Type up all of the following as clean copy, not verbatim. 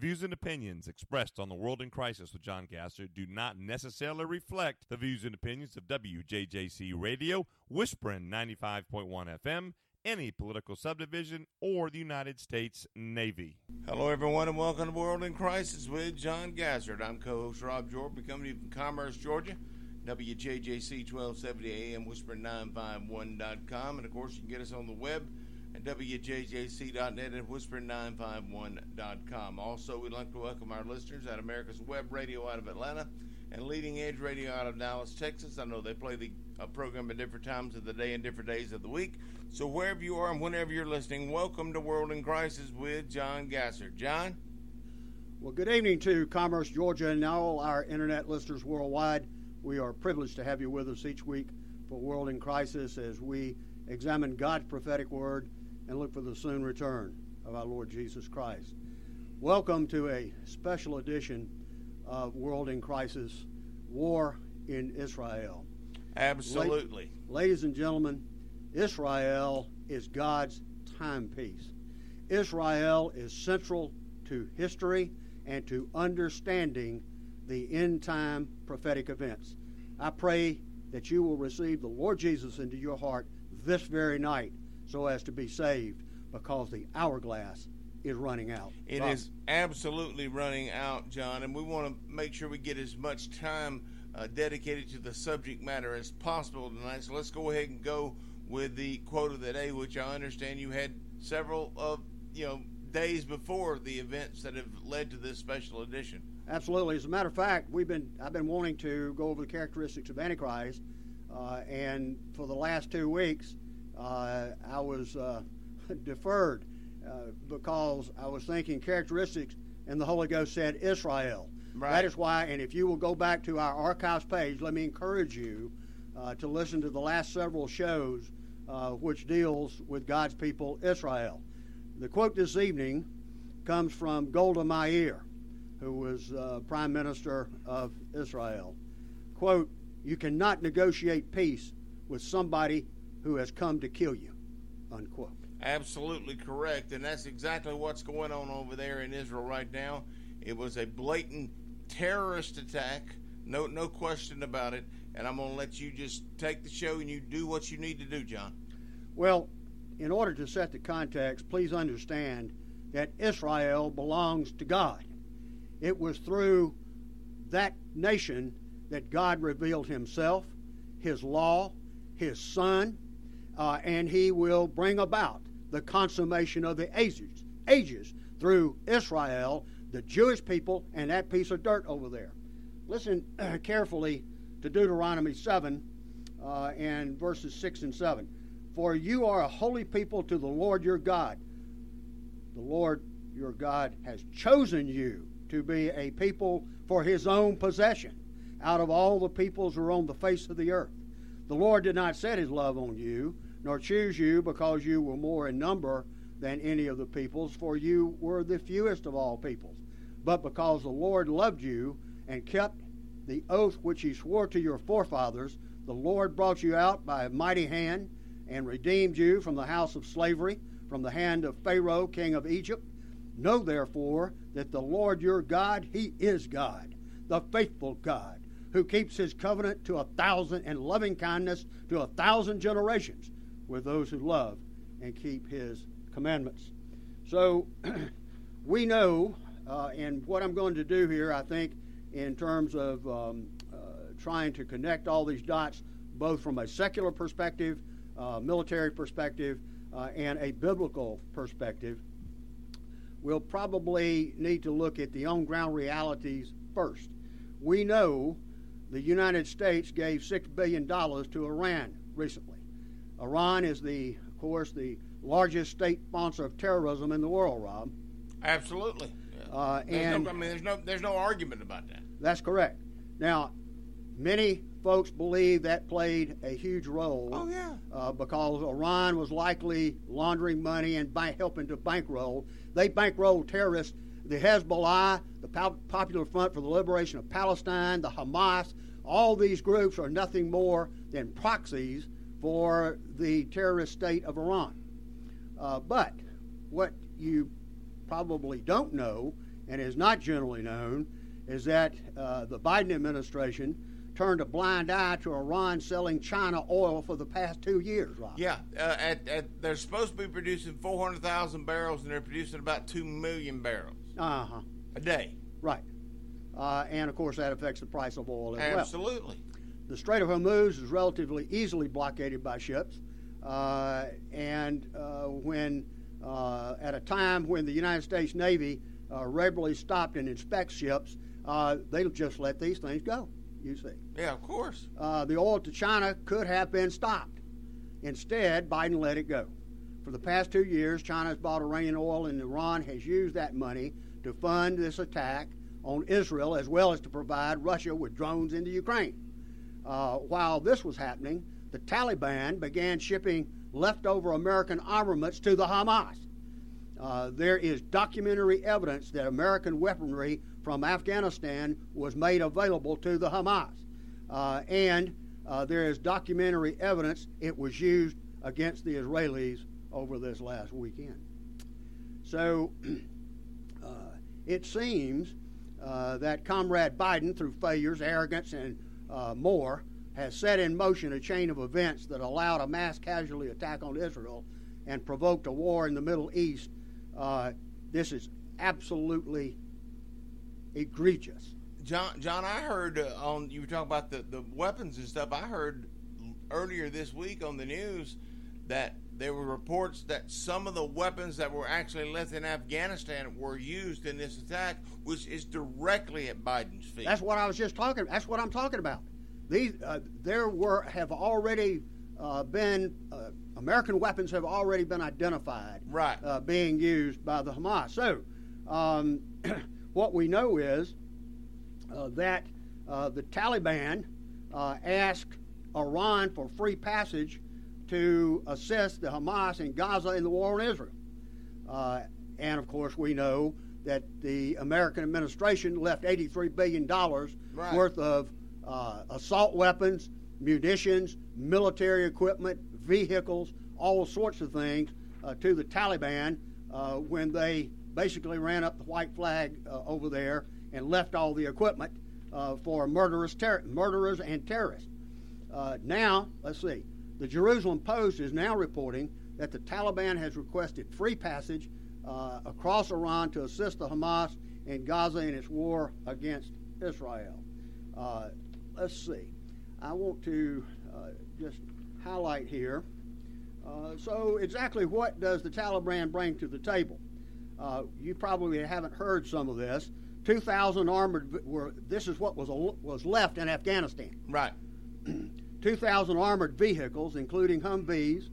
views and opinions expressed on the World in Crisis with John Gasser do not necessarily reflect the views and opinions of WJJC Radio, Whispering 95.1 FM, any political subdivision, or the United States Navy. Hello, everyone, and welcome to World in Crisis with John Gassert. I'm co-host Rob Jordan, coming to you from Commerce, Georgia, WJJC 1270 AM, Whisper951.com, and of course, you can get us on the web at WJJC.net and Whisper951.com. Also, we'd like to welcome our listeners at America's Web Radio out of Atlanta and Leading Edge Radio out of Dallas, Texas. I know they play the program at different times of the day and different days of the week. So wherever you are and whenever you're listening, welcome to World in Crisis with John Gasser. John? Well, good evening to Commerce, Georgia, and all our internet listeners worldwide. We are privileged to have you with us each week for World in Crisis as we examine God's prophetic word and look for the soon return of our Lord Jesus Christ. Welcome to a special edition of World in Crisis, War in Israel. Absolutely. Ladies and gentlemen, Israel is God's timepiece. Israel is central to history and to understanding the end-time prophetic events. I pray that you will receive the Lord Jesus into your heart this very night so as to be saved, because the hourglass is running out. It is absolutely running out, John, and we want to make sure we get as much time dedicated to the subject matter as possible tonight. So let's go ahead and go with the quote of the day, which I understand you had several of days before the events that have led to this special edition. Absolutely. As a matter of fact, I've been wanting to go over the characteristics of Antichrist, and for the last 2 weeks, I was deferred because I was thinking characteristics, and the Holy Ghost said Israel. Right. That is why, and if you will go back to our archives page, let me encourage you to listen to the last several shows which deals with God's people, Israel. The quote this evening comes from Golda Meir, who was Prime Minister of Israel. Quote, "You cannot negotiate peace with somebody who has come to kill you," unquote. Absolutely correct, and that's exactly what's going on over there in Israel right now. It was a blatant terrorist attack, no question about it, and I'm going to let you just take the show and you do what you need to do, John. Well, in order to set the context, please understand that Israel belongs to God. It was through that nation that God revealed himself, his law, his son, and he will bring about the consummation of the ages through Israel, the Jewish people, and that piece of dirt over there. Listen carefully to Deuteronomy 7 and verses 6 and 7. "For you are a holy people to the Lord your God. The Lord your God has chosen you to be a people for his own possession out of all the peoples who are on the face of the earth. The Lord did not set his love on you, nor choose you because you were more in number than any of the peoples, for you were the fewest of all peoples, but because the Lord loved you and kept the oath which he swore to your forefathers. The Lord brought you out by a mighty hand and redeemed you from the house of slavery, from the hand of Pharaoh, king of Egypt. Know therefore that the Lord your God, he is God, the faithful God, who keeps his covenant to 1,000 and loving kindness to 1,000 generations with those who love and keep his commandments." So we know, and what I'm going to do here, I think, in terms of trying to connect all these dots, both from a secular perspective, military perspective, and a biblical perspective, we'll probably need to look at the on-ground realities first. We know the United States gave $6 billion to Iran recently. Iran is, of course, the largest state sponsor of terrorism in the world, Rob. Absolutely. There's no argument about that. That's correct. Now, many folks believe that played a huge role. Oh, yeah. Because Iran was likely laundering money and helping to bankroll. They bankrolled terrorists, the Hezbollah, the Popular Front for the Liberation of Palestine, the Hamas. All these groups are nothing more than proxies for the terrorist state of Iran. But what you probably don't know, and is not generally known, is that the Biden administration turned a blind eye to Iran selling China oil for the past 2 years, Rob. Yeah, they're supposed to be producing 400,000 barrels, and they're producing about 2 million barrels a day. Right. And, of course, that affects the price of oil as well. Absolutely. The Strait of Hormuz is relatively easily blockaded by ships, and when at a time when the United States Navy regularly stopped and inspects ships, they'll just let these things go, you see. Yeah, of course. The oil to China could have been stopped. Instead, Biden let it go. For the past 2 years, China has bought Iranian oil, and Iran has used that money to fund this attack on Israel, as well as to provide Russia with drones into Ukraine. While this was happening, the Taliban began shipping leftover American armaments to the Hamas. There is documentary evidence that American weaponry from Afghanistan was made available to the Hamas. And there is documentary evidence it was used against the Israelis over this last weekend. So it seems that Comrade Biden, through failures, arrogance, and more, has set in motion a chain of events that allowed a mass casualty attack on Israel and provoked a war in the Middle East. This is absolutely egregious. John, I heard you were talking about the weapons and stuff. I heard earlier this week on the news that there were reports that some of the weapons that were actually left in Afghanistan were used in this attack, which is directly at Biden's feet. That's what I was just talking. That's what I'm talking about. These have already been American weapons have already been identified, right, being used by the Hamas. So what we know is that the Taliban asked Iran for free passage to assist the Hamas in Gaza in the war on Israel. And, of course, we know that the American administration left $83 billion worth of assault weapons, munitions, military equipment, vehicles, all sorts of things to the Taliban when they basically ran up the white flag over there and left all the equipment for murderers and terrorists. Now, let's see. The Jerusalem Post is now reporting that the Taliban has requested free passage across Iran to assist the Hamas in Gaza in its war against Israel. Let's see. I want to just highlight here. So exactly what does the Taliban bring to the table? You probably haven't heard some of this. 2,000 armored this is what was left in Afghanistan. Right. 2,000 armored vehicles, including Humvees,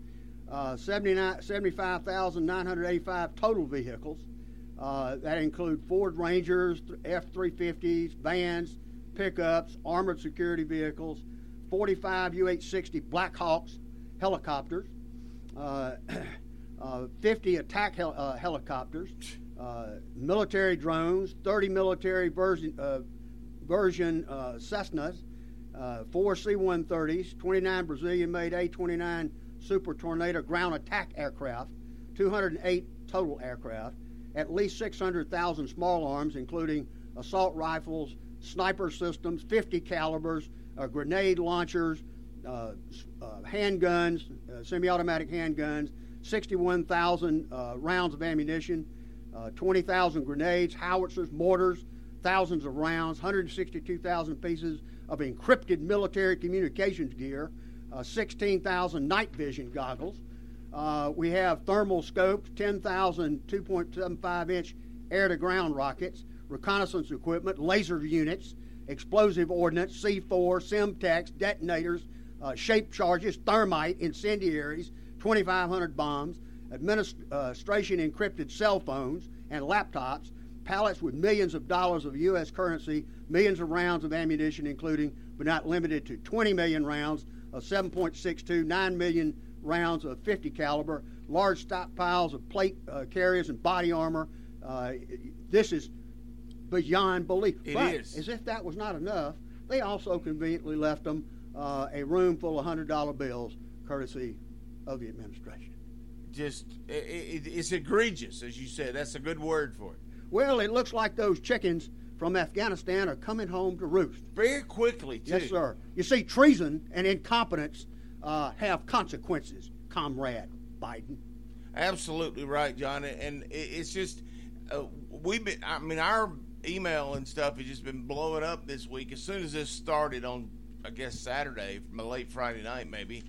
75,985 total vehicles. That include Ford Rangers, F-350s, vans, pickups, armored security vehicles, 45 UH-60 Black Hawks helicopters, 50 attack helicopters, military drones, 30 military version Cessnas, 4 C-130s, 29 Brazilian-made A-29 Super Tornado ground attack aircraft, 208 total aircraft, at least 600,000 small arms, including assault rifles, sniper systems, 50 calibers, grenade launchers, handguns, semi-automatic handguns, 61,000 rounds of ammunition, 20,000 grenades, howitzers, mortars, thousands of rounds, 162,000 pieces of encrypted military communications gear, 16,000 night vision goggles. We have thermal scopes, 10,000 2.75-inch air-to-ground rockets, reconnaissance equipment, laser units, explosive ordnance, C4, Semtex, detonators, shape charges, thermite, incendiaries, 2,500 bombs, administration encrypted cell phones and laptops, pallets with millions of dollars of U.S. currency, millions of rounds of ammunition, including but not limited to 20 million rounds of 7.62, 9 million rounds of 50 caliber, large stockpiles of plate carriers and body armor. This is beyond belief. It is. As if that was not enough, they also conveniently left them a room full of $100 bills, courtesy of the administration. Just, it's egregious, as you said. That's a good word for it. Well, it looks like those chickens from Afghanistan are coming home to roost. Very quickly, too. Yes, sir. You see, treason and incompetence have consequences, Comrade Biden. Absolutely right, John. And it's just, our email and stuff has just been blowing up this week. As soon as this started on, I guess, Saturday, from a late Friday night maybe,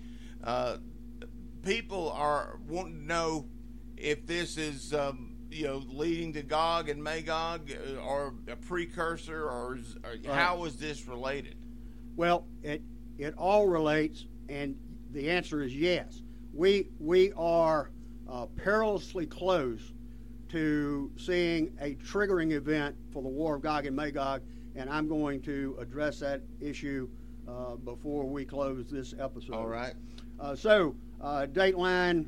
people are wanting to know if this is, leading to Gog and Magog, or a precursor, or how is this related? Well, it all relates, and the answer is yes. We are perilously close to seeing a triggering event for the War of Gog and Magog, and I'm going to address that issue before we close this episode. All right. Dateline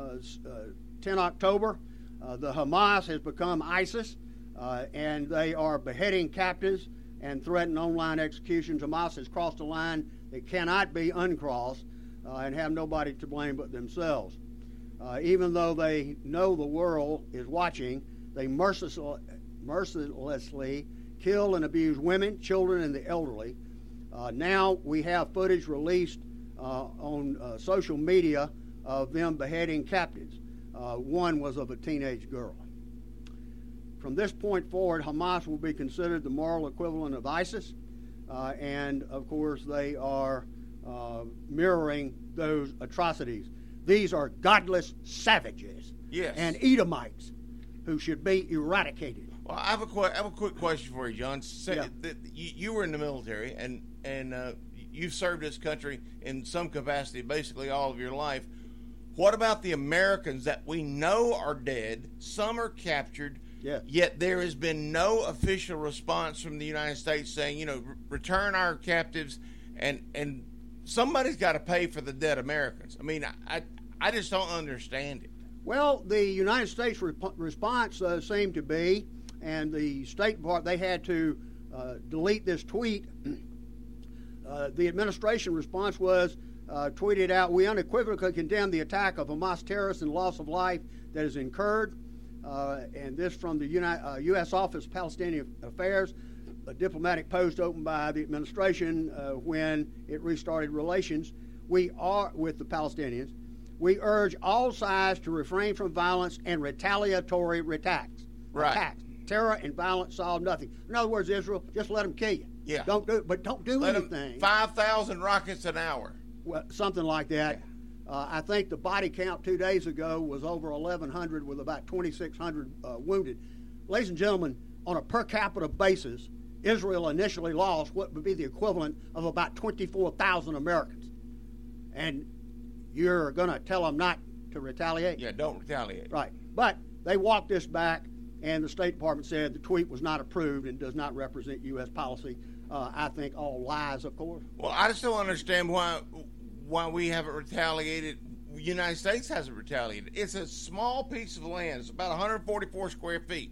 10 October, the Hamas has become ISIS, and they are beheading captives and threatening online executions. Hamas has crossed a line that cannot be uncrossed and have nobody to blame but themselves. Even though they know the world is watching, they mercilessly kill and abuse women, children, and the elderly. Now we have footage released on social media of them beheading captives. One was of a teenage girl. From this point forward, Hamas will be considered the moral equivalent of ISIS, and of course they are mirroring those atrocities. These are godless savages, yes, and Edomites who should be eradicated. Well, I have a quick question for you, John. You were in the military, and you've served this country in some capacity basically all of your life. What about the Americans that we know are dead? Some are captured, yes, yet there has been no official response from the United States saying, return our captives, and somebody's got to pay for the dead Americans. I mean, I just don't understand it. Well, the United States response seemed to be, and the State Department, they had to delete this tweet. The administration response was tweeted out, "We unequivocally condemn the attack of Hamas terrorists and loss of life that is incurred." And this from the U.S. Office of Palestinian Affairs, a diplomatic post opened by the administration when it restarted relations. We are with the Palestinians. We urge all sides to refrain from violence and retaliatory attacks. Right. Attacks. Terror and violence solve nothing. In other words, Israel, just let them kill you. Yeah. Don't do let anything. 5,000 rockets an hour. Well, something like that. I think the body count 2 days ago was over 1,100 with about 2,600 wounded. Ladies and gentlemen, on a per capita basis, Israel initially lost what would be the equivalent of about 24,000 Americans. And you're going to tell them not to retaliate? Yeah, don't retaliate. Right. But they walked this back, and the State Department said the tweet was not approved and does not represent U.S. policy. I think all lies, of course. Well, I just don't understand why we haven't retaliated. The United States hasn't retaliated. It's a small piece of land. It's about 144 square feet.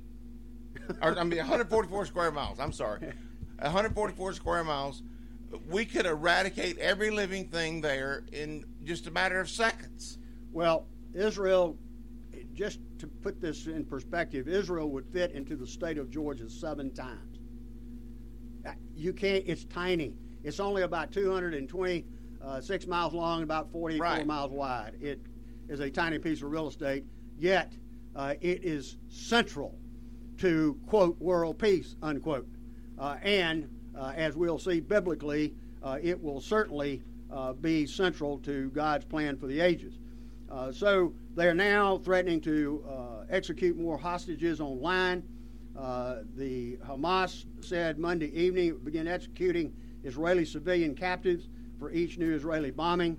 144 square miles. I'm sorry. 144 square miles. We could eradicate every living thing there in just a matter of seconds. Well, Israel, just to put this in perspective, Israel would fit into the state of Georgia 7 times. You can't, it's tiny. It's only about 226 miles long, about 44 miles wide. It is a tiny piece of real estate, yet it is central to, quote, world peace, unquote. And as we'll see biblically, it will certainly be central to God's plan for the ages. So they are now threatening to execute more hostages online. The Hamas said Monday evening it would begin executing Israeli civilian captives for each new Israeli bombing.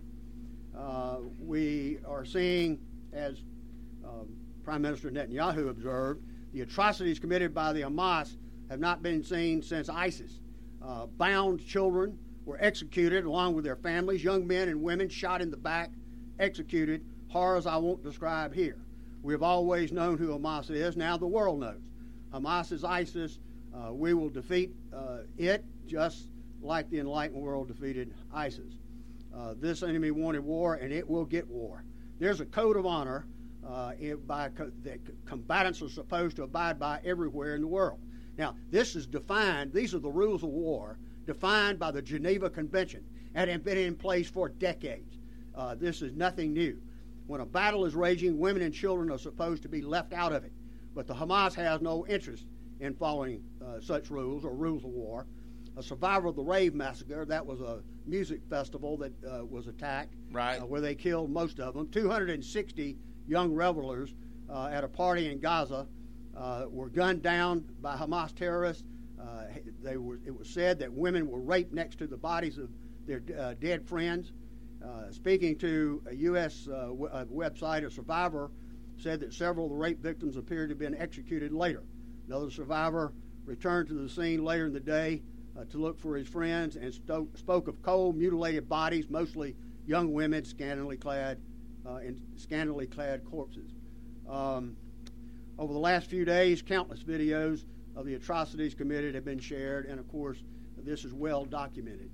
We are seeing, as Prime Minister Netanyahu observed, the atrocities committed by the Hamas have not been seen since ISIS. Bound children were executed along with their families, young men and women shot in the back, executed, horrors I won't describe here. We have always known who Hamas is. Now the world knows. Hamas is ISIS. We will defeat it just like the enlightened world defeated ISIS. This enemy wanted war, and it will get war. There's a code of honor that combatants are supposed to abide by everywhere in the world. Now, this is defined, these are the rules of war defined by the Geneva Convention and have been in place for decades. This is nothing new. When a battle is raging, women and children are supposed to be left out of it. But the Hamas has no interest in following such rules or rules of war. A survivor of the Rave Massacre, that was a music festival that was attacked, right, where they killed most of them. 260 young revelers at a party in Gaza were gunned down by Hamas terrorists. It was said that women were raped next to the bodies of their dead friends. Speaking to a U.S. Website, a survivor said that several of the rape victims appeared to have been executed later. Another survivor returned to the scene later in the day to look for his friends and spoke of cold, mutilated bodies, mostly young women, scantily clad corpses. Over the last few days, countless videos of the atrocities committed have been shared, and of course, this is well documented.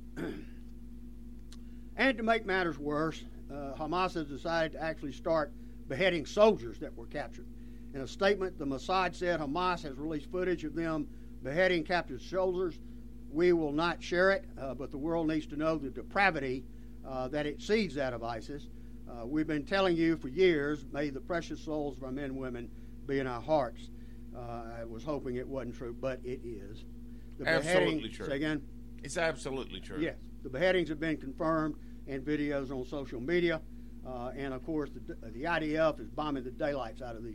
And to make matters worse, Hamas has decided to actually start beheading soldiers that were captured. In a statement, the Mossad said Hamas has released footage of them beheading captured soldiers. We will not share it, but the world needs to know the depravity that exceeds that of ISIS. We've been telling you for years, may the precious souls of our men and women be in our hearts. I was hoping it wasn't true, but it is. The absolutely true. Say again? It's absolutely true. Yes. The beheadings have been confirmed in videos on social media. And, of course, the IDF is bombing the daylights out of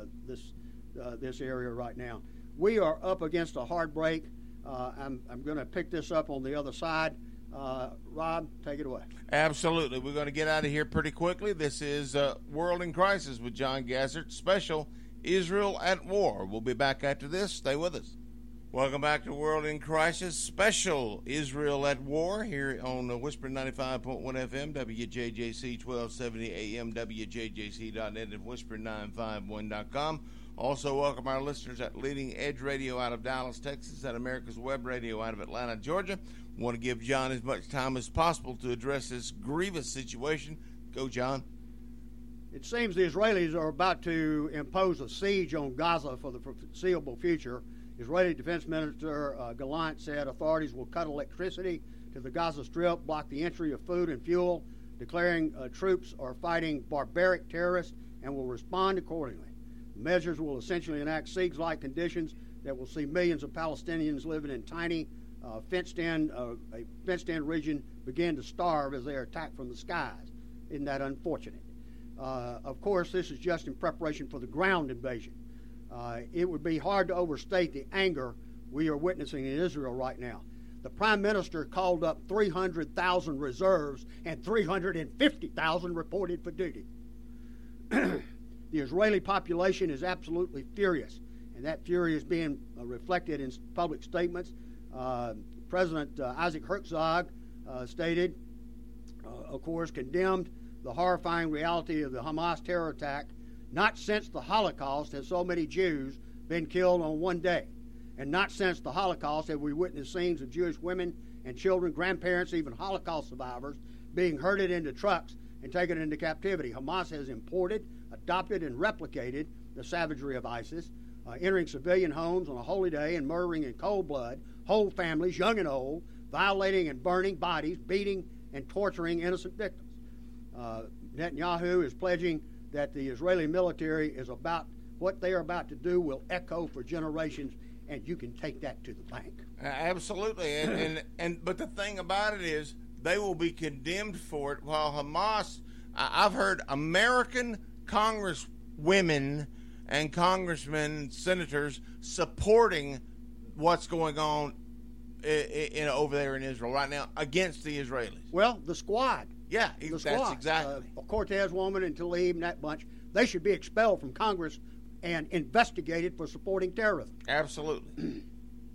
this area right now. We are up against a hard break. I'm going to pick this up on the other side. Rob, take it away. Absolutely. We're going to get out of here pretty quickly. This is World in Crisis with John Gassert, special Israel at War. We'll be back after this. Stay with us. Welcome back to World in Crisis, special Israel at War here on Whisper 95.1 FM, WJJC 1270 AM, WJJC.net, and Whisper951.com. Also welcome our listeners at Leading Edge Radio out of Dallas, Texas, and America's Web Radio out of Atlanta, Georgia. We want to give John as much time as possible to address this grievous situation. Go, John. It seems the Israelis are about to impose a siege on Gaza for the foreseeable future. Israeli Defense Minister Gallant said authorities will cut electricity to the Gaza Strip, block the entry of food and fuel, declaring troops are fighting barbaric terrorists and will respond accordingly. The measures will essentially enact siege-like conditions that will see millions of Palestinians living in tiny, fenced-in region begin to starve as they are attacked from the skies. Isn't that unfortunate? Of course, this is just in preparation for the ground invasion. It would be hard to overstate the anger we are witnessing in Israel right now. The Prime Minister called up 300,000 reserves and 350,000 reported for duty. The Israeli population is absolutely furious, and that fury is being reflected in public statements. President Isaac Herzog stated, of course, condemned the horrifying reality of the Hamas terror attack. Not since the Holocaust have so many Jews been killed on one day. And not since the Holocaust have we witnessed scenes of Jewish women and children, grandparents, even Holocaust survivors, being herded into trucks and taken into captivity. Hamas has imported, adopted, and replicated the savagery of ISIS, entering civilian homes on a holy day and murdering in cold blood whole families, young and old, violating and burning bodies, beating and torturing innocent victims. Netanyahu is pledging that the Israeli military is about what they are about to do will echo for generations, and you can take that to the bank. Absolutely, but the thing about it is they will be condemned for it, while Hamas, I've heard American congresswomen and congressmen, senators supporting what's going on over there in Israel right now against the Israelis. Well, the Squad. Yeah, that's exactly. Cortez woman and Tlaib and that bunch, they should be expelled from Congress and investigated for supporting terrorism. Absolutely.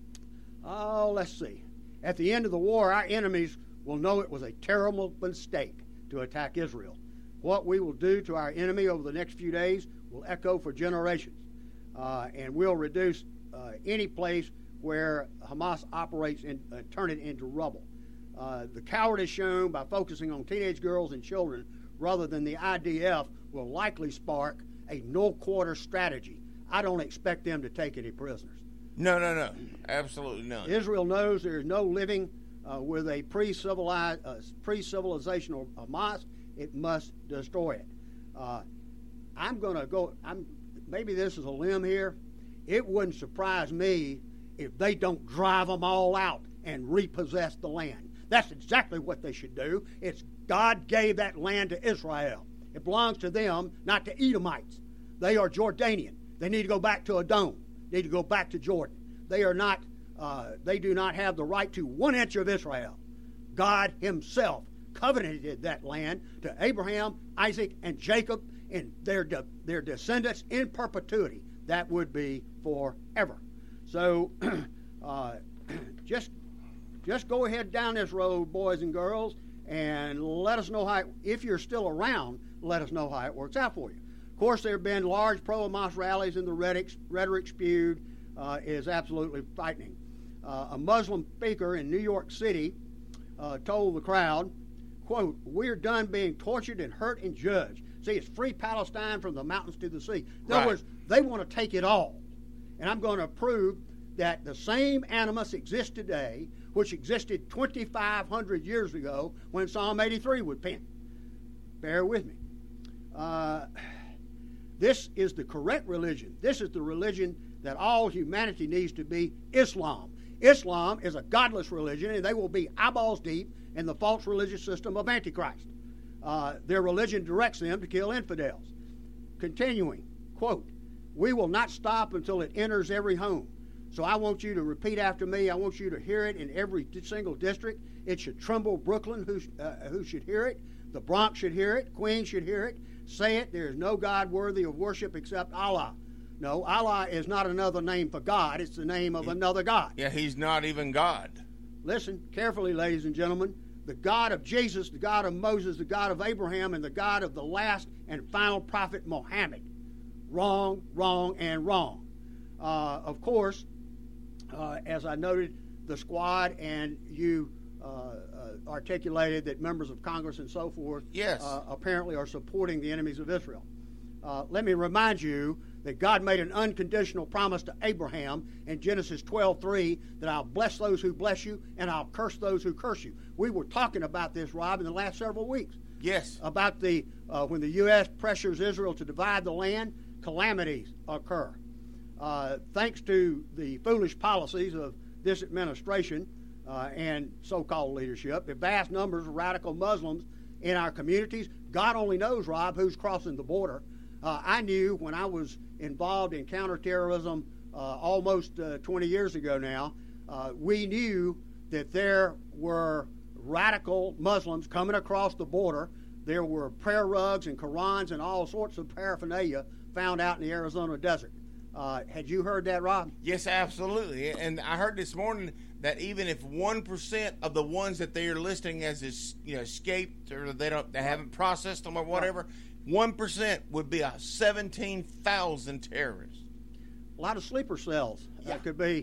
Oh, let's see. At the end of the war, our enemies will know it was a terrible mistake to attack Israel. What we will do to our enemy over the next few days will echo for generations, and we'll reduce any place where Hamas operates and turn it into rubble. The cowardice shown by focusing on teenage girls and children rather than the IDF will likely spark a no-quarter strategy. I don't expect them to take any prisoners. No. Absolutely none. Israel knows there is no living with a pre-civilizational Hamas. It must destroy it. I'm going to go, maybe this is a limb here. It wouldn't surprise me if they don't drive them all out and repossess the land. That's exactly what they should do. It's God gave that land to Israel. It belongs to them, not to Edomites. They are Jordanian. They need to go back to Edom. They need to go back to Jordan. They are not. They do not have the right to 1 inch of Israel. God Himself covenanted that land to Abraham, Isaac, and Jacob, and their descendants in perpetuity. That would be forever. So, just go ahead down this road, boys and girls, and let us know how. If you're still around, let us know how it works out for you. Of course, there have been large pro-Hamas rallies, and the rhetoric spewed is absolutely frightening. A Muslim speaker in New York City told the crowd, quote, "We're done being tortured and hurt and judged. See, it's free Palestine from the mountains to the sea." In other words, they want to take it all. And I'm going to prove that the same animus exists today, which existed 2,500 years ago when Psalm 83 was penned. Bear with me. This is the correct religion. This is the religion that all humanity needs to be, Islam. Islam is a godless religion, and they will be eyeballs deep in the false religious system of Antichrist. Their religion directs them to kill infidels. Continuing, quote, "We will not stop until it enters every home. So I want you to repeat after me. I want you to hear it in every single district. It should tremble Brooklyn, who should hear it. The Bronx should hear it. Queens should hear it. Say it, there is no God worthy of worship except Allah." No, Allah is not another name for God. It's the name of another God. Yeah, He's not even God. Listen carefully, ladies and gentlemen. The God of Jesus, the God of Moses, the God of Abraham, and the God of the last and final prophet Muhammad. Wrong, wrong, and wrong. Of course, as I noted, the squad and you articulated that members of Congress and so forth apparently are supporting the enemies of Israel. Let me remind you that God made an unconditional promise to Abraham in Genesis 12:3 that I'll bless those who bless you and I'll curse those who curse you. We were talking about this, Rob, in the last several weeks. Yes. About the when the U.S. pressures Israel to divide the land, calamities occur. Thanks to the foolish policies of this administration and so-called leadership, the vast numbers of radical Muslims in our communities, God only knows, Rob, who's crossing the border. I knew when I was involved in counterterrorism almost 20 years ago now, we knew that there were radical Muslims coming across the border. There were prayer rugs and Qurans and all sorts of paraphernalia found out in the Arizona desert. Had you heard that, Rob? Yes, absolutely. And I heard this morning that even if 1% of the ones that they are listing as escaped or they haven't processed them or whatever, 1% would be 17,000 terrorists. A lot of sleeper cells could be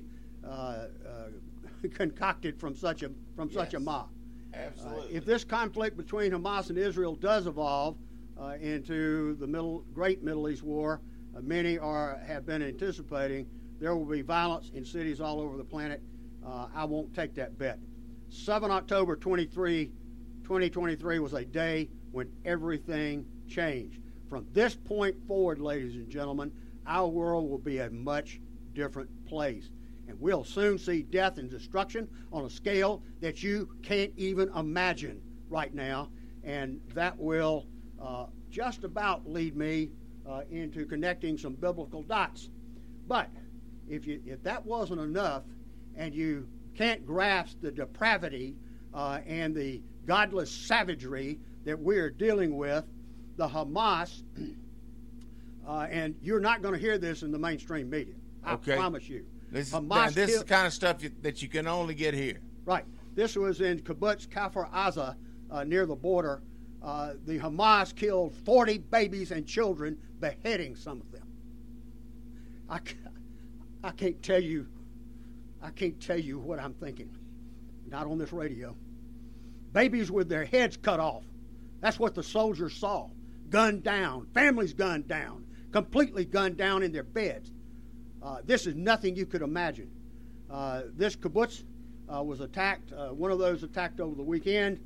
concocted from such a mob. Absolutely. If this conflict between Hamas and Israel does evolve into the Great Middle East War, many have been anticipating, there will be violence in cities all over the planet. I won't take that bet. 7 October 2023 was a day when everything changed. From this point forward, ladies and gentlemen, our world will be a much different place. And we'll soon see death and destruction on a scale that you can't even imagine right now. And that will just about lead me into connecting some biblical dots. But if that wasn't enough, and you can't grasp the depravity and the godless savagery that we're dealing with, the Hamas, and you're not going to hear this in the mainstream media. I promise you. This is the kind of stuff that you can only get here. Right. This was in Kibbutz Kfar Aza near the border. The Hamas killed 40 babies and children, beheading some of them. I can't tell you what I'm thinking. Not on this radio. Babies with their heads cut off. That's what the soldiers saw. Gunned down, families gunned down, completely gunned down in their beds. This is nothing you could imagine. This kibbutz was attacked, one of those attacked over the weekend.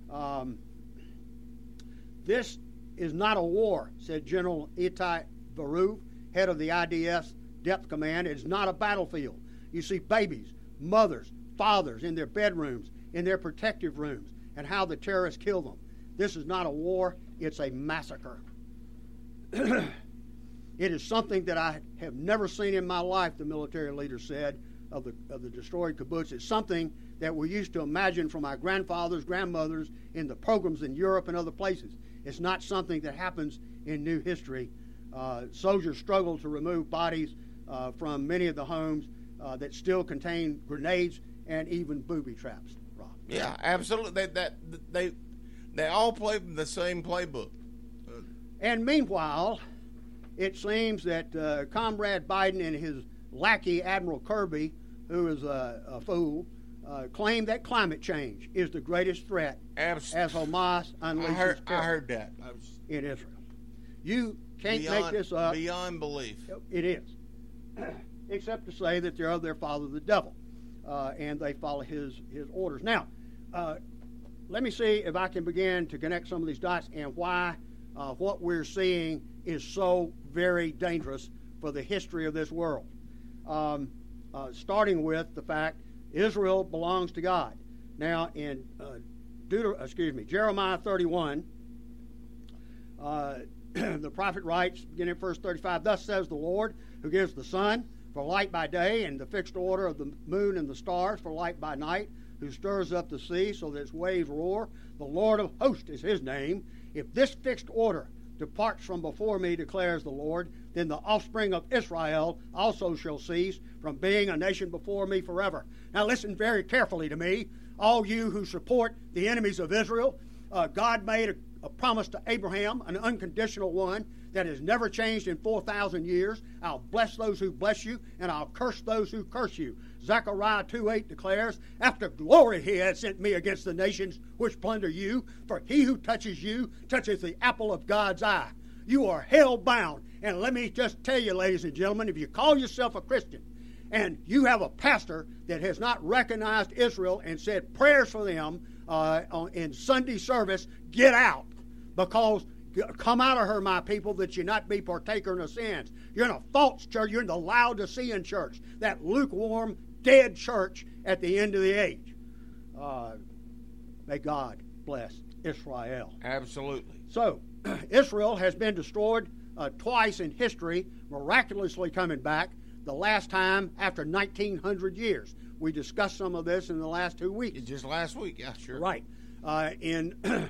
This is not a war, said General Itai Baruv, head of the IDF's Depth Command. It's not a battlefield. You see babies, mothers, fathers in their bedrooms, in their protective rooms, and how the terrorists kill them. This is not a war, it's a massacre. It is something that I have never seen in my life, the military leader said, of the destroyed kibbutz. It's something that we used to imagine from our grandfathers, grandmothers, in the programs in Europe and other places. It's not something that happens in new history. Soldiers struggle to remove bodies from many of the homes that still contain grenades and even booby traps. Rob. Yeah, absolutely. They all play the same playbook. And meanwhile, it seems that Comrade Biden and his lackey Admiral Kirby, who is a fool, claim that climate change is the greatest threat as Hamas unleashes I heard that. In Israel. You can't make this up. Beyond belief. It is. Except to say that they're of their father the devil, and they follow his orders. Now, let me see if I can begin to connect some of these dots and why what we're seeing is so very dangerous for the history of this world. Starting with the fact Israel belongs to God. Now, in Jeremiah 31, the prophet writes, beginning at verse 35, "Thus says the Lord, who gives the sun for light by day, and the fixed order of the moon and the stars for light by night, who stirs up the sea so that its waves roar. The Lord of hosts is his name. If this fixed order departs from before me, declares the Lord, then the offspring of Israel also shall cease from being a nation before me forever." Now listen very carefully to me, all you who support the enemies of Israel. God made a promise to Abraham, an unconditional one that has never changed in 4,000 years. "I'll bless those who bless you, and I'll curse those who curse you." Zechariah 2:8 declares, "After glory he has sent me against the nations which plunder you, for he who touches you touches the apple of God's eye." You are hell-bound. And let me just tell you, ladies and gentlemen, if you call yourself a Christian and you have a pastor that has not recognized Israel and said prayers for them in Sunday service, get out. Because come out of her, my people, that you not be partaker in the sins. You're in a false church. You're in the Laodicean church, that lukewarm, dead church at the end of the age. May God bless Israel. Absolutely. So, Israel has been destroyed twice in history, miraculously coming back, the last time after 1,900 years. We discussed some of this in the last 2 weeks. Just last week, yeah, sure. Right. In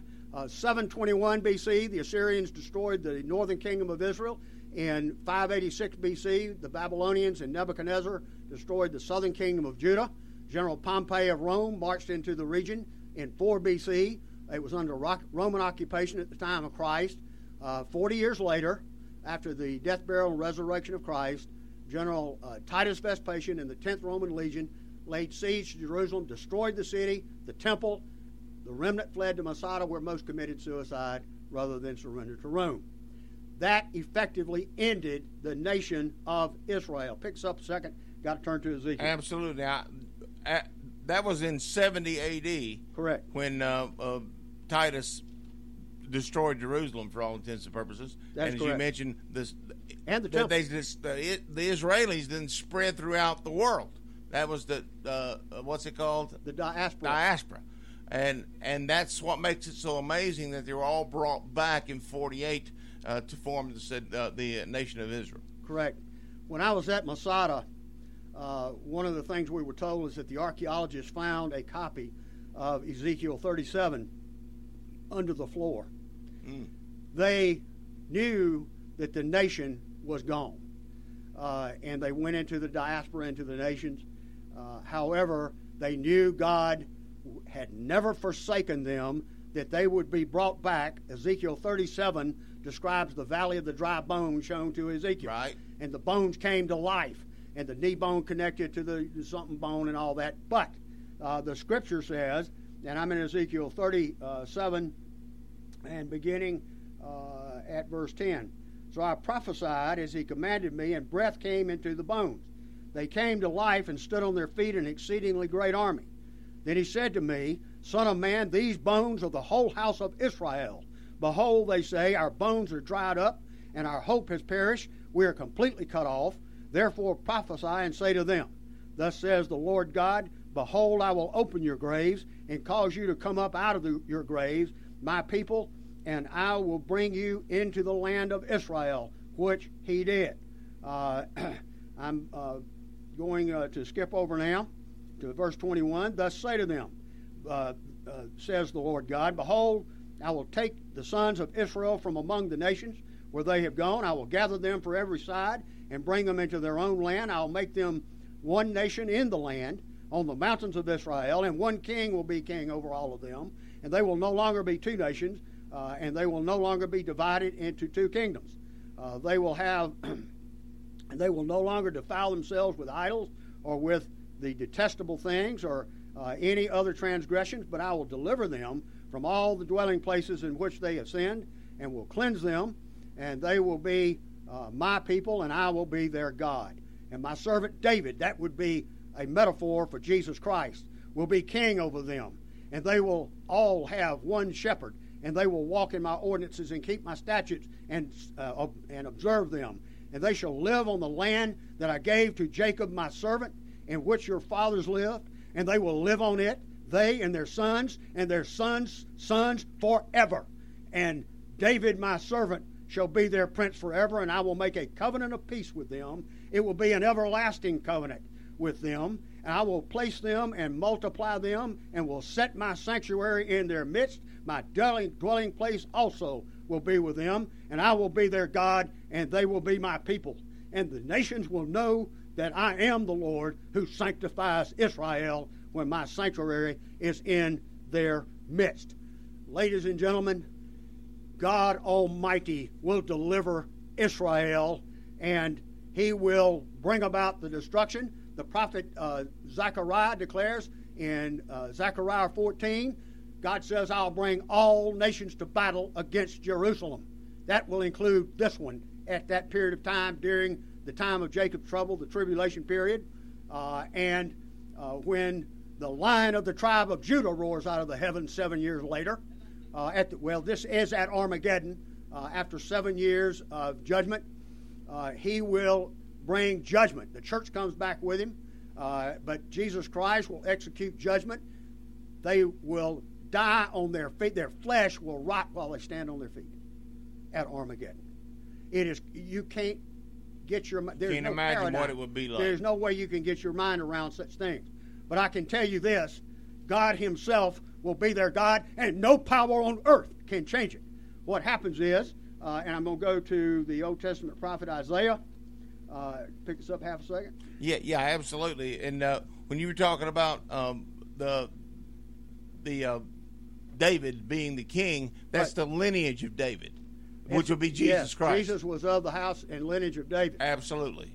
721 BC, the Assyrians destroyed the northern kingdom of Israel. In 586 BC, the Babylonians and Nebuchadnezzar destroyed the southern kingdom of Judah. General Pompey of Rome marched into the region in 4 BC. It was under Roman occupation at the time of Christ. 40 years later, after the death, burial, and resurrection of Christ, General Titus Vespasian and the 10th Roman Legion laid siege to Jerusalem, destroyed the city, the temple. The remnant fled to Masada, where most committed suicide rather than surrender to Rome. That effectively ended the nation of Israel. Picks up a second. Got to turn to Ezekiel. Absolutely. That was in 70 A.D. Correct. When Titus destroyed Jerusalem for all intents and purposes. That's and as correct. you mentioned, this and the temple. The Israelis then spread throughout the world. That was the what's it called? The diaspora. Diaspora. And that's what makes it so amazing that they were all brought back in 48 to form the nation of Israel. Correct. When I was at Masada, one of the things we were told is that the archaeologists found a copy of Ezekiel 37 under the floor. They knew that the nation was gone, and they went into the diaspora, into the nations. However, they knew God had never forsaken them, that they would be brought back. Ezekiel 37 describes the valley of the dry bones shown to Ezekiel. Right. And the bones came to life, and the knee bone connected to the something bone and all that. But the scripture says, and I'm in Ezekiel 37, and beginning at verse 10. So I prophesied as he commanded me, and breath came into the bones. They came to life and stood on their feet, an exceedingly great army. Then he said to me, Son of man, these bones are the whole house of Israel. Behold, they say, our bones are dried up, and our hope has perished. We are completely cut off. Therefore prophesy and say to them, Thus says the Lord God, Behold, I will open your graves, and cause you to come up out of your graves, my people, and I will bring you into the land of Israel, which he did. I'm going to skip over now to verse 21. Thus say to them, says the Lord God, Behold, I will take the sons of Israel from among the nations where they have gone. I will gather them for every side and bring them into their own land. I will make them one nation in the land on the mountains of Israel, and one king will be king over all of them. And they will no longer be two nations, and they will no longer be divided into two kingdoms. They will have, and they will no longer defile themselves with idols or with the detestable things or any other transgressions, but I will deliver them from all the dwelling places in which they have sinned, and will cleanse them, and they will be my people, and I will be their God. And my servant David, that would be a metaphor for Jesus Christ, will be king over them. And they will all have one shepherd, and they will walk in my ordinances and keep my statutes and observe them. And they shall live on the land that I gave to Jacob my servant, in which your fathers lived, and they will live on it, they and their sons sons forever. And David my servant shall be their prince forever, and I will make a covenant of peace with them. It will be an everlasting covenant with them, and I will place them and multiply them, and will set my sanctuary in their midst. My dwelling place also will be with them, and I will be their God, and they will be my people. And the nations will know that I am the Lord who sanctifies Israel when my sanctuary is in their midst. Ladies and gentlemen, God Almighty will deliver Israel, and he will bring about the destruction. The prophet Zechariah declares in Zechariah 14, God says, I'll bring all nations to battle against Jerusalem. That will include this one at that period of time during the time of Jacob's trouble, the tribulation period, and when the Lion of the tribe of Judah roars out of the heavens 7 years later. This is at Armageddon. After 7 years of judgment, he will bring judgment. The church comes back with him, but Jesus Christ will execute judgment. They will die on their feet. Their flesh will rot while they stand on their feet at Armageddon. It is, you can't get your mind. Can't imagine what it would be like. There's no way you can get your mind around such things. But I can tell you this, God himself will be their God, and no power on earth can change it. What happens is, and I'm going to go to the Old Testament prophet Isaiah. Pick this up half a second. Yeah, absolutely. And when you were talking about the David being the king, that's right. The lineage of David, which will be Jesus Christ. Jesus was of the house and lineage of David. Absolutely.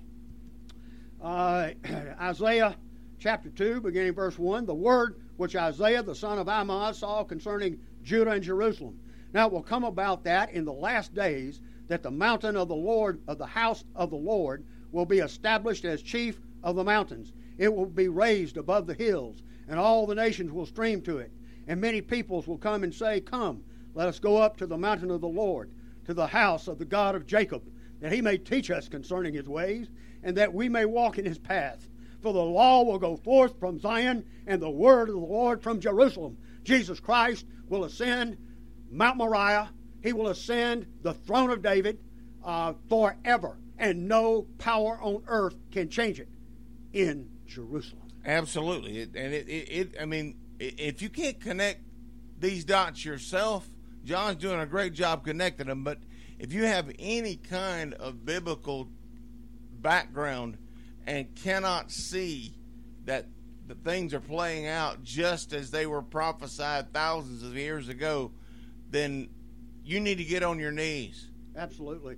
Isaiah chapter 2, beginning verse 1, the word which Isaiah the son of Amoz saw concerning Judah and Jerusalem. Now it will come about that in the last days that the mountain of the Lord, of the house of the Lord, will be established as chief of the mountains. It will be raised above the hills, and all the nations will stream to it. And many peoples will come and say, Come, let us go up to the mountain of the Lord, to the house of the God of Jacob, that he may teach us concerning his ways, and that we may walk in his paths. For the law will go forth from Zion, and the word of the Lord from Jerusalem. Jesus Christ will ascend Mount Moriah. He will ascend the throne of David forever, and no power on earth can change it in Jerusalem. Absolutely. I mean, if you can't connect these dots yourself, John's doing a great job connecting them, but if you have any kind of biblical background and cannot see that the things are playing out just as they were prophesied thousands of years ago, then you need to get on your knees. Absolutely.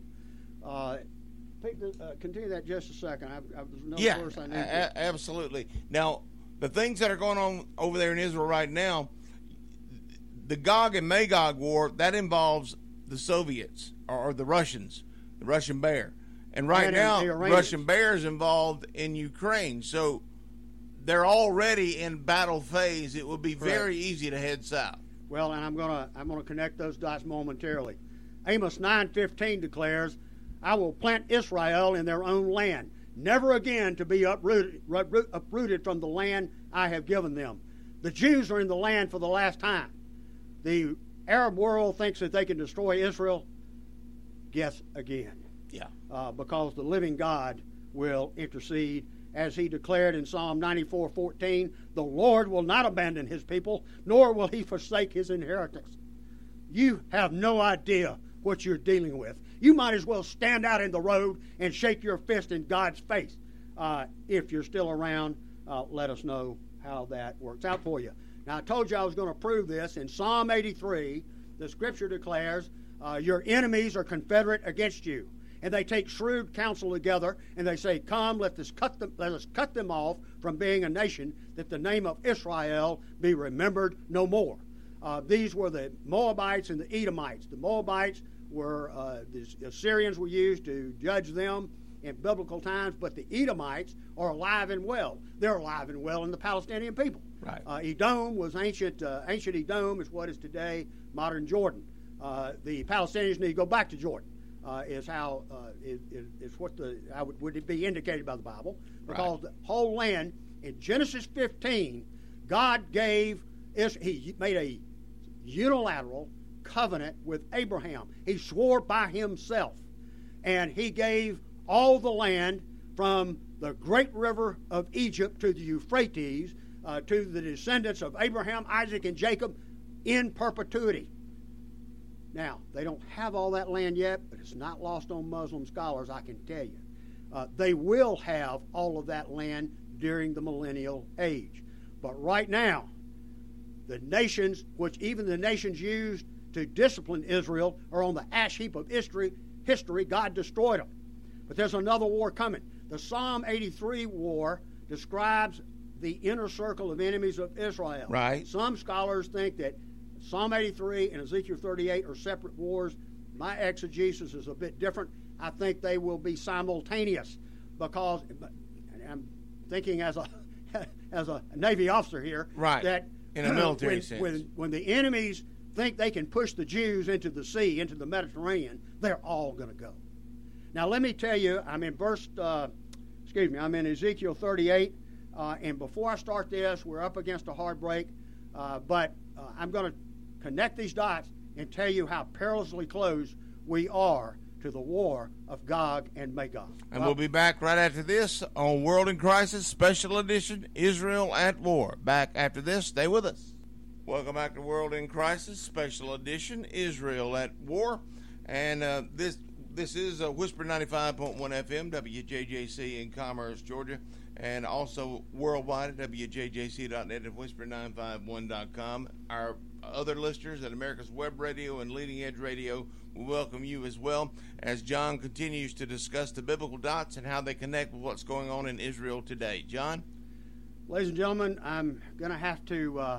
Continue that just a second. Verse I need absolutely. Now, the things that are going on over there in Israel right now, the Gog and Magog war, that involves the Soviets or the Russians, the Russian Bear. And right now, the Russian Bear is involved in Ukraine. So they're already in battle phase. It would be very easy to head south. Well, and I'm gonna connect those dots momentarily. Amos 9:15 declares, "I will plant Israel in their own land, never again to be uprooted from the land I have given them." The Jews are in the land for the last time. The Arab world thinks that they can destroy Israel. Guess again. Yeah. Because the living God will intercede. As he declared in Psalm 94:14, "The Lord will not abandon his people, nor will he forsake his inheritance." You have no idea what you're dealing with. You might as well stand out in the road and shake your fist in God's face. If you're still around, let us know how that works out for you. Now, I told you I was going to prove this. In Psalm 83, the scripture declares, "Your enemies are confederate against you. And they take shrewd counsel together, and they say, 'Come, let us cut them off from being a nation, that the name of Israel be remembered no more.'" These were the Moabites and the Edomites. The Moabites were the Assyrians were used to judge them in biblical times, but the Edomites are alive and well. They're alive and well in the Palestinian people. Right. Edom was ancient Edom is what is today modern Jordan. The Palestinians need to go back to Jordan. Is how is what would it be indicated by the Bible, because the whole land in Genesis 15, God he made a unilateral covenant with Abraham. He swore by himself, and he gave all the land from the great river of Egypt to the Euphrates to the descendants of Abraham, Isaac, and Jacob in perpetuity. Now, they don't have all that land yet, but it's not lost on Muslim scholars, I can tell you. They will have all of that land during the millennial age. But right now, the nations, which even the nations used to discipline Israel, are on the ash heap of history. God destroyed them. But there's another war coming. The Psalm 83 war describes the inner circle of enemies of Israel. Right. Some scholars think that Psalm 83 and Ezekiel 38 are separate wars. My exegesis is a bit different. I think they will be simultaneous, because, and I'm thinking as a Navy officer here, right, that in a military sense, when the enemies think they can push the Jews into the sea, into the Mediterranean, they're all going to go. Now, let me tell you, I'm in Ezekiel 38, and before I start this, we're up against a hard break, but I'm going to connect these dots and tell you how perilously close we are to the war of Gog and Magog. And we'll be back right after this on World in Crisis, Special Edition, Israel at War. Back after this. Stay with us. Welcome back to World in Crisis, Special Edition, Israel at War. And this is Whisper 95.1 FM, WJJC in Commerce, Georgia, and also worldwide at WJJC.net and Whisper951.com. Our other listeners at America's Web Radio and Leading Edge Radio, we welcome you as well as John continues to discuss the biblical dots and how they connect with what's going on in Israel today. John? Ladies and gentlemen, I'm going to have to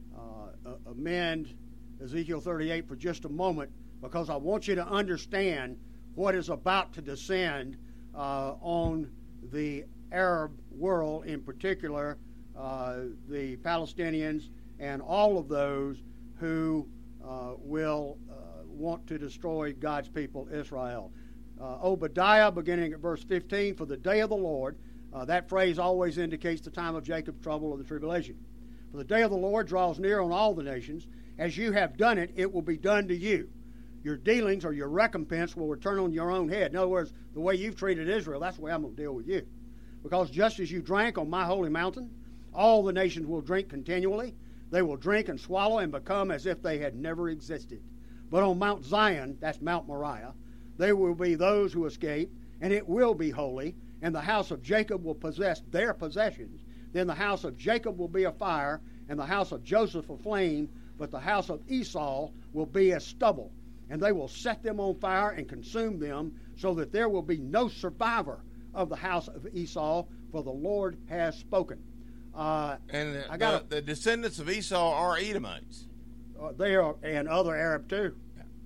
amend Ezekiel 38 for just a moment, because I want you to understand what is about to descend on the Arab world, in particular the Palestinians and all of those who will want to destroy God's people, Israel. Obadiah, beginning at verse 15, "For the day of the Lord," that phrase always indicates the time of Jacob's trouble or the tribulation. "For the day of the Lord draws near on all the nations. As you have done it, it will be done to you. Your dealings or your recompense will return on your own head." In other words, the way you've treated Israel, that's the way I'm going to deal with you. "Because just as you drank on my holy mountain, all the nations will drink continually. They will drink and swallow and become as if they had never existed. But on Mount Zion," that's Mount Moriah, "there will be those who escape, and it will be holy, and the house of Jacob will possess their possessions. Then the house of Jacob will be a fire, and the house of Joseph a flame, but the house of Esau will be as stubble. And they will set them on fire and consume them, so that there will be no survivor of the house of Esau, for the Lord has spoken." The descendants of Esau are Edomites. they are, and other Arab too.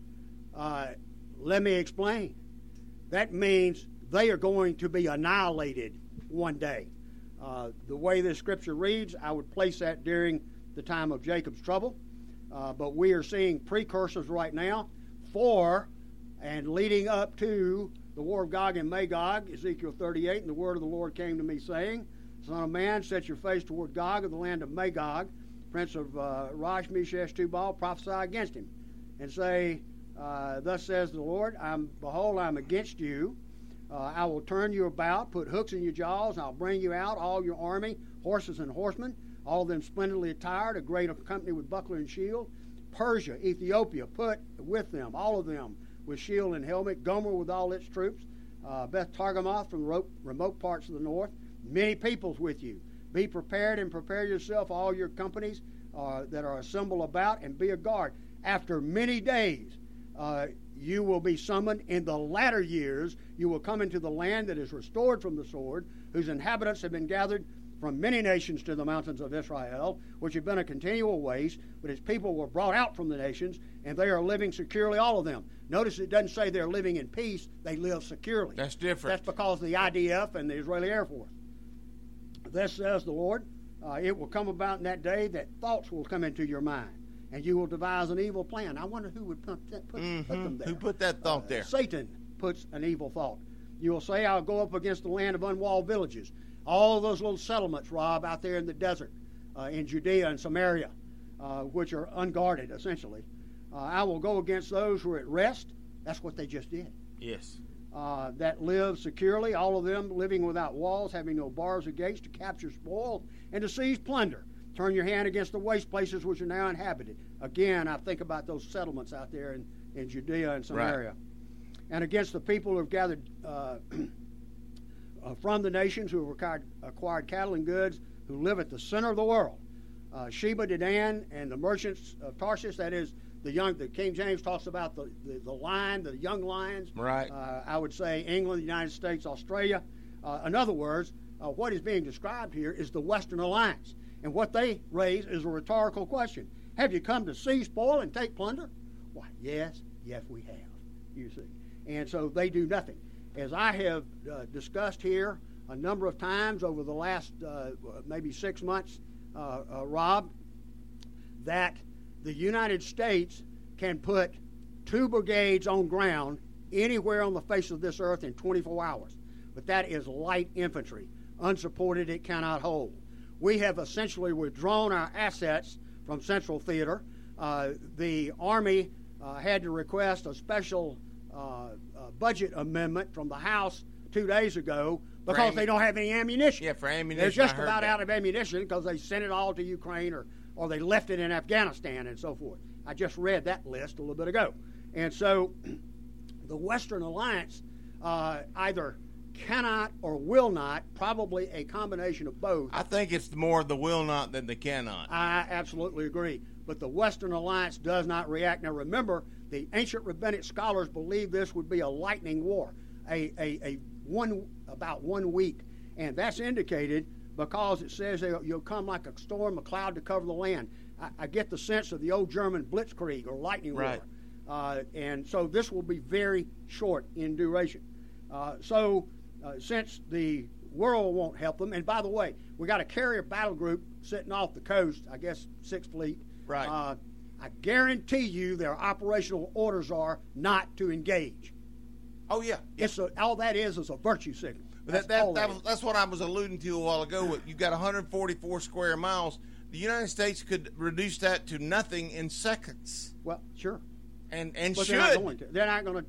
Let me explain. That means they are going to be annihilated one day. The way this scripture reads, I would place that during the time of Jacob's trouble. But we are seeing precursors right now for and leading up to the war of Gog and Magog, Ezekiel 38, and the word of the Lord came to me saying, Son of man, set your face toward Gog of the land of Magog, prince of Rosh, Meshech, Tubal, prophesy against him, and say, Thus says the Lord, behold, I'm against you. I will turn you about, put hooks in your jaws, and I'll bring you out, all your army, horses and horsemen, all of them splendidly attired, a great company with buckler and shield. Persia, Ethiopia, put with them, all of them, with shield and helmet. Gomer with all its troops. Beth Targamoth from the remote parts of the north. Many peoples with you. Be prepared and prepare yourself, all your companies that are assembled about, and be a guard. After many days, you will be summoned. In the latter years, you will come into the land that is restored from the sword, whose inhabitants have been gathered from many nations to the mountains of Israel, which have been a continual waste, but its people were brought out from the nations, and they are living securely, all of them. Notice it doesn't say they're living in peace, they live securely. That's different. That's because of the IDF and the Israeli Air Force. Thus says the Lord, it will come about in that day that thoughts will come into your mind, and you will devise an evil plan. I wonder who would put them there. Who put that thought there? Satan puts an evil thought. You will say, I'll go up against the land of unwalled villages. All of those little settlements, Rob, out there in the desert, in Judea and Samaria, which are unguarded, essentially. I will go against those who are at rest. That's what they just did. Yes. That live securely, all of them living without walls, having no bars or gates, to capture spoil and to seize plunder. Turn your hand against the waste places which are now inhabited. Again, I think about those settlements out there in Judea and Samaria. Right. And against the people who have gathered from the nations, who have acquired cattle and goods, who live at the center of the world. Sheba, Dedan, and the merchants of Tarshish, that is, the King James talks about the lion, the young lions. Right. I would say England, the United States, Australia. In other words, what is being described here is the Western Alliance. And what they raise is a rhetorical question. Have you come to seize spoil and take plunder? Why, yes, we have, you see. And so they do nothing. As I have discussed here a number of times over the last maybe 6 months, Rob, that the United States can put 2 brigades on ground anywhere on the face of this earth in 24 hours. But that is light infantry. Unsupported, it cannot hold. We have essentially withdrawn our assets from Central Theater. The Army had to request a special budget amendment from the House 2 days ago because they don't have any ammunition. Yeah, for ammunition. They're just about out of ammunition because they sent it all to Ukraine or they left it in Afghanistan and so forth. I just read that list a little bit ago. And so the Western Alliance either cannot or will not, probably a combination of both. I think it's more the will not than the cannot. I absolutely agree. But the Western Alliance does not react. Now remember, the ancient rabbinic scholars believe this would be a lightning war, about 1 week. And that's indicated because it says you'll come like a storm, a cloud to cover the land. I get the sense of the old German blitzkrieg or lightning war. And so this will be very short in duration. Since the world won't help them, and by the way, we got a carrier battle group sitting off the coast, I guess 6th Fleet. Right. I guarantee you their operational orders are not to engage. Oh, yeah. All that is a virtue signal. That's what I was alluding to a while ago. You've got 144 square miles. The United States could reduce that to nothing in seconds. Well, sure. And but should. They're not going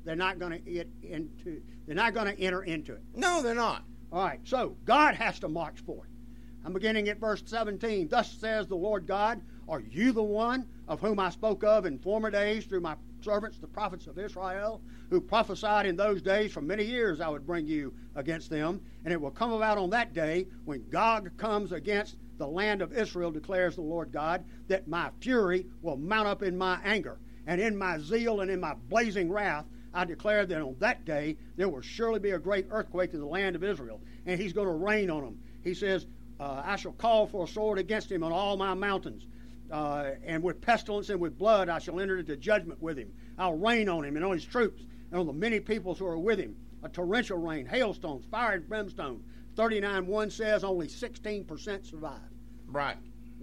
to enter into it. No, they're not. All right, so God has to march forth. I'm beginning at verse 17. Thus says the Lord God, are you the one of whom I spoke of in former days through my servants, the prophets of Israel, who prophesied in those days for many years I would bring you against them? And it will come about on that day when Gog comes against the land of Israel, declares the Lord God, that my fury will mount up in my anger. And in my zeal and in my blazing wrath, I declare that on that day there will surely be a great earthquake in the land of Israel, and he's going to rain on them. He says, I shall call for a sword against him on all my mountains. and with pestilence and with blood I shall enter into judgment with him. I'll rain on him and on his troops and on the many peoples who are with him. A torrential rain, hailstones, fire and brimstone. 39:1 says only 16% survive. Right.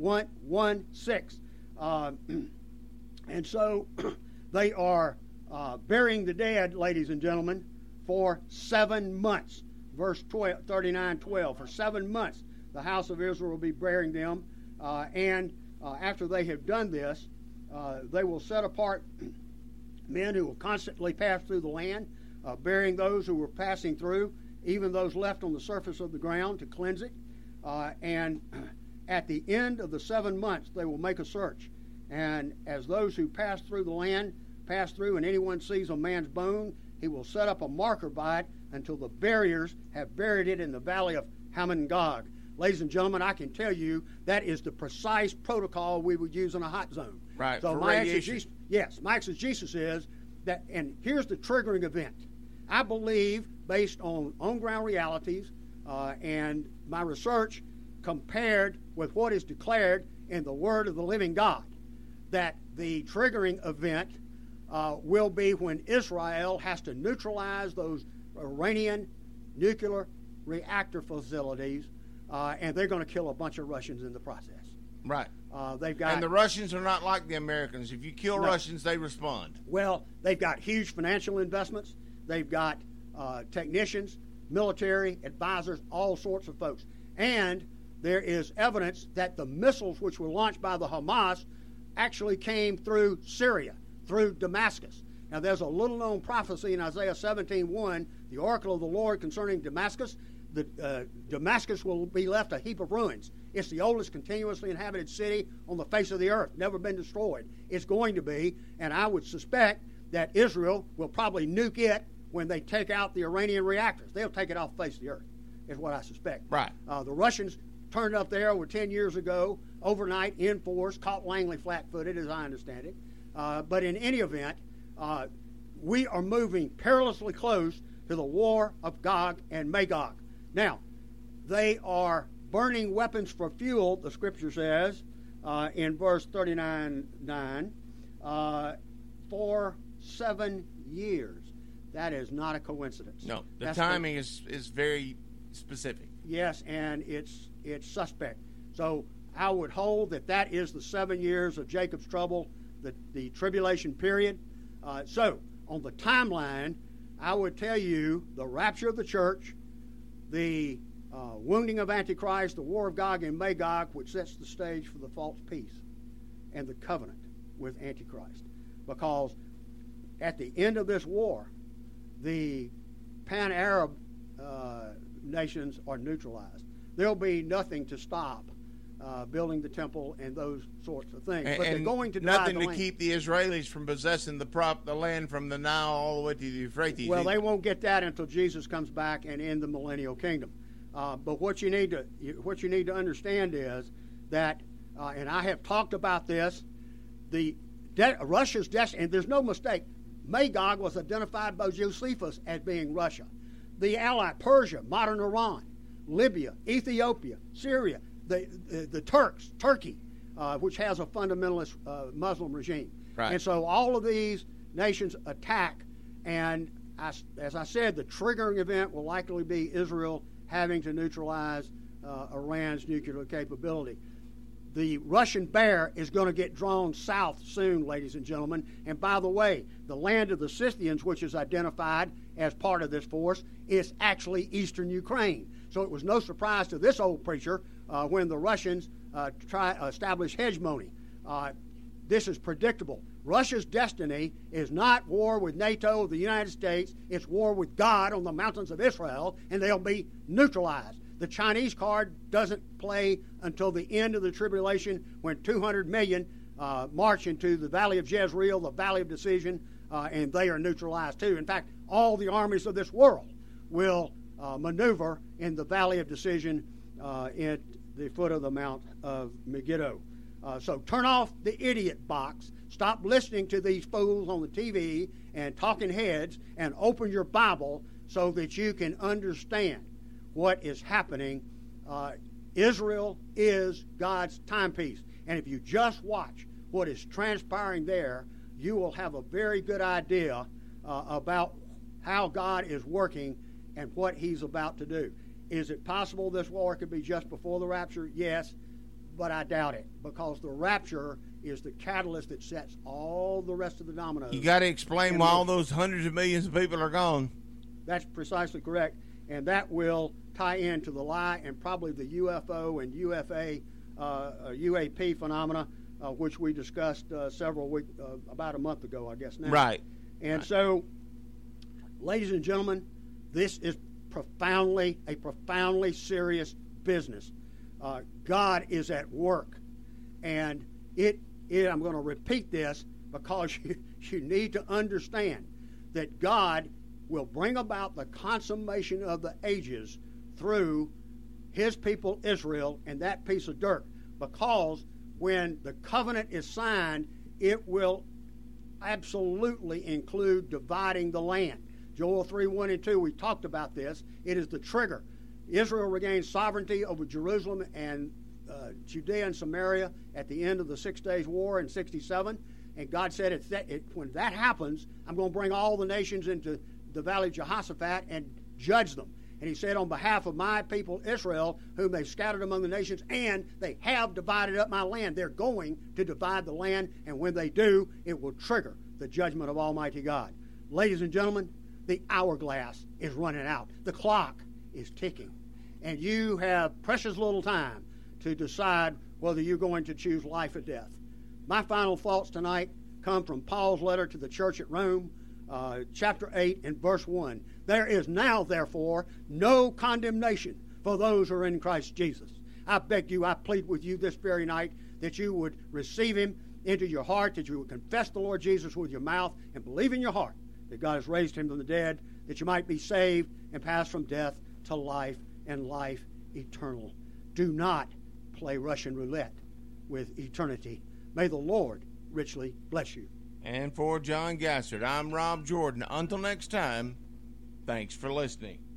1:6. And so they are burying the dead, ladies and gentlemen, for 7 months. Verse 39:12. For 7 months the house of Israel will be burying them. And after they have done this, they will set apart men who will constantly pass through the land, burying those who were passing through, even those left on the surface of the ground, to cleanse it. And at the end of the 7 months, they will make a search. And as those who pass through the land pass through, and anyone sees a man's bone, he will set up a marker by it until the buriers have buried it in the valley of Hamon Gog. Ladies and gentlemen, I can tell you that is the precise protocol we would use in a hot zone. Right, So for my radiation. my exegesis is that, and here's the triggering event. I believe, based on on-ground realities and my research compared with what is declared in the Word of the living God, that the triggering event will be when Israel has to neutralize those Iranian nuclear reactor facilities, and they're going to kill a bunch of Russians in the process. Right. They've got, And the Russians are not like the Americans. If you kill No. Russians, they respond. well, they've got huge financial investments. They've got technicians, military, advisors, all sorts of folks. And there is evidence that the missiles which were launched by the Hamas actually came through Syria, through Damascus. Now, there's a little-known prophecy in Isaiah 17:1, the oracle of the Lord concerning Damascus. Damascus will be left a heap of ruins. It's the oldest continuously inhabited city on the face of the earth, never been destroyed. It's going to be, and I would suspect that Israel will probably nuke it when they take out the Iranian reactors. They'll take it off the face of the earth, is what I suspect. Right. The Russians turned up there over 10 years ago, overnight, in force, caught Langley flat-footed, as I understand it. But in any event, we are moving perilously close to the war of Gog and Magog. Now, they are burning weapons for fuel, the Scripture says, in verse 39:9, for 7 years. That is not a coincidence. No, the That's timing is very specific. Yes, and it's suspect. So I would hold that is the 7 years of Jacob's trouble, the tribulation period. So on the timeline, I would tell you the rapture of the church, the wounding of Antichrist, the war of Gog and Magog, which sets the stage for the false peace and the covenant with Antichrist. Because at the end of this war, the pan-Arab nations are neutralized. There'll be nothing to stop building the temple and those sorts of things. But they're going to divide nothing the to land. keep the Israelis from possessing the land from the Nile all the way to the Euphrates. Well, they won't get that until Jesus comes back and in the millennial kingdom. But what you need to understand is that, and I have talked about this, Russia's destiny, and there's no mistake. Magog was identified by Josephus as being Russia. The ally Persia, modern Iran, Libya, Ethiopia, Syria, the Turks, Turkey, which has a fundamentalist Muslim regime. Right. And so all of these nations attack, and as I said, the triggering event will likely be Israel having to neutralize Iran's nuclear capability. The Russian bear is going to get drawn south soon, ladies and gentlemen. And by the way, the land of the Scythians, which is identified as part of this force, is actually eastern Ukraine. So it was no surprise to this old preacher when the Russians establish hegemony. This is predictable. Russia's destiny is not war with NATO or the United States. It's war with God on the mountains of Israel, and they'll be neutralized. The Chinese card doesn't play until the end of the tribulation, when 200 million march into the Valley of Jezreel, the Valley of Decision, and they are neutralized too. In fact, all the armies of this world will maneuver in the Valley of Decision at the foot of the Mount of Megiddo. So turn off the idiot box. Stop listening to these fools on the TV and talking heads, and open your Bible so that you can understand what is happening. Israel is God's timepiece. And if you just watch what is transpiring there, you will have a very good idea about how God is working and what he's about to do. Is it possible this war could be just before the rapture? Yes, but I doubt it, because the rapture is the catalyst that sets all the rest of the dominoes. You got to explain why all those hundreds of millions of people are gone. That's precisely correct, and that will tie into the lie and probably the UFO and UAP phenomena, which we discussed about a month ago, I guess now. Right. And so, ladies and gentlemen, this is a profoundly serious business. God is at work, and I'm going to repeat this because you need to understand that God will bring about the consummation of the ages through his people Israel and that piece of dirt, because when the covenant is signed, it will absolutely include dividing the land. Joel 3:1 and 2, we talked about this. It is the trigger. Israel regained sovereignty over Jerusalem and Judea and Samaria at the end of the 6 Days War in 67. And God said, when that happens, I'm going to bring all the nations into the valley of Jehoshaphat and judge them. And he said, on behalf of my people Israel, whom they scattered among the nations, and they have divided up my land. They're going to divide the land, and when they do, it will trigger the judgment of Almighty God. Ladies and gentlemen, the hourglass is running out. The clock is ticking. And you have precious little time to decide whether you're going to choose life or death. My final thoughts tonight come from Paul's letter to the church at Rome, chapter 8 and verse 1. There is now, therefore, no condemnation for those who are in Christ Jesus. I plead with you this very night that you would receive him into your heart, that you would confess the Lord Jesus with your mouth and believe in your heart that God has raised him from the dead, that you might be saved and pass from death to life and life eternal. Do not play Russian roulette with eternity. May the Lord richly bless you. And for John Gassert, I'm Rob Jordan. Until next time, thanks for listening.